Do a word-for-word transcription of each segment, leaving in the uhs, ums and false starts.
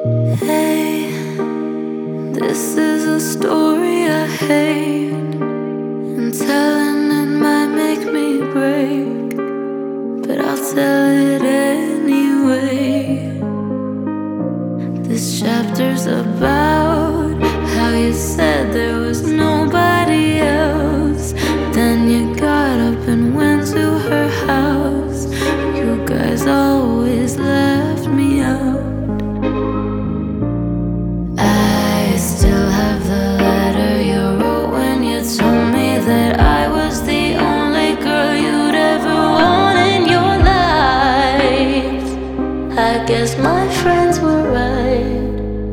Hey, this is a story I hate, and telling it might make me break, but I'll tell it anyway. This chapter's about how you said there was nobody else. Then you got up and went to her house. You guys always left me out. I still have the letter you wrote when you told me that I was the only girl you'd ever want in your life. I guess my friends were right.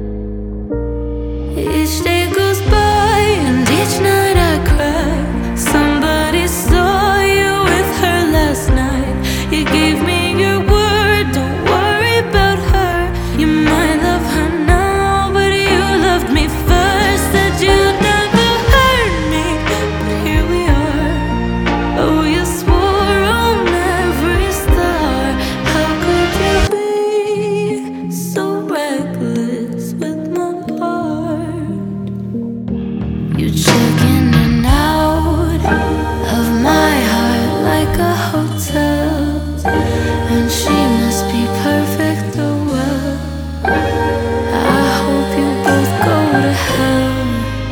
Each day goes by and each night I cry. Somebody saw you with her last night. You gave me your word, don't worry about her. You might love her now, but you loved me first. Said you'd never hurt me, but here we are. Oh, you swore on every star. How could you be so reckless with my heart? You check in and out of my heart like a hotel, and she must be perfect, oh well. I hope you both go to hell.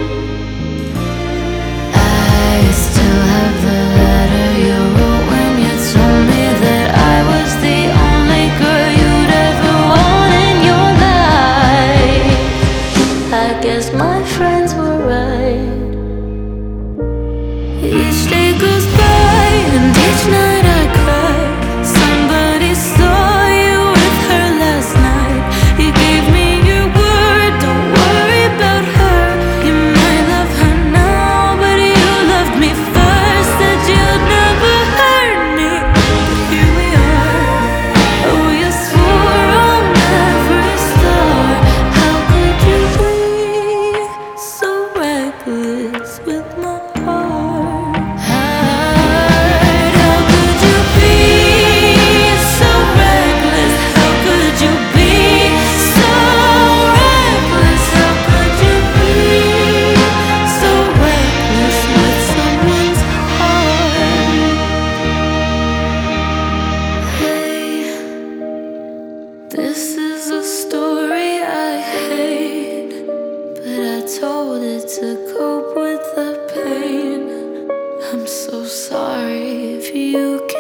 I still have the letter you wrote when you told me that I was the only girl you'd ever want in your life. I guess my friends were right. Each day goes by and each night I cry. Somebody saw you with her last night. You gave me your word, don't worry about her. You might love her now, but you loved me first. Said you'd never hurt me, but here we are. Oh, you swore on every star. How could you be so reckless with my heart? Heart, how could you be so reckless? How could you be so reckless? How could you be so reckless with someone's heart? Hey, this is a story I hate, but I told it to cope with the pain. I'm so sorry if you